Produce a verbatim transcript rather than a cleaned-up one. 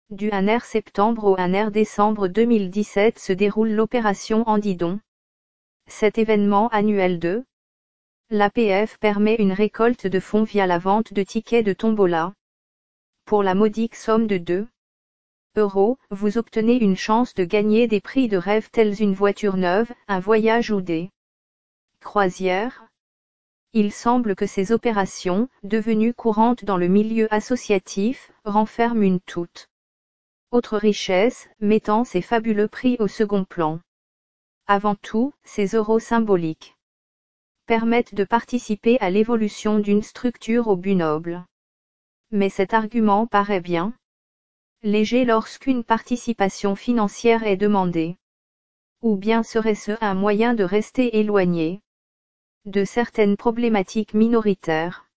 Du un er septembre au un er décembre deux mille dix-sept se déroule l'opération Andidon. Cet événement annuel de l'A P F permet une récolte de fonds via la vente de tickets de tombola. Pour la modique somme de deux euros, vous obtenez une chance de gagner des prix de rêve tels une voiture neuve, un voyage ou des croisières. Il semble que ces opérations, devenues courantes dans le milieu associatif, renferment une toute autre richesse, mettant ces fabuleux prix au second plan. Avant tout, ces euros symboliques permettent de participer à l'évolution d'une structure au but noble. Mais cet argument paraît bien léger lorsqu'une participation financière est demandée. Ou bien serait-ce un moyen de rester éloigné de certaines problématiques minoritaires?